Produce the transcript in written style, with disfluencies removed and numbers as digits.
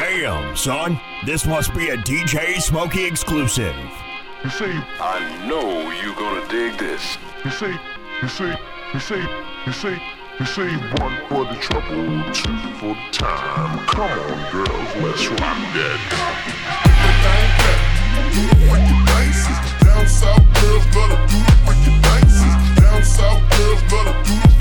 Damn, son. This must be a DJ Smokey exclusive. You see, I know you gonna dig this. you see, one for the trouble, two for the time. Come on, girls, let's rock that. Do the freaking dances. Down south girls love to do the freaking dances. Down south girls love to do the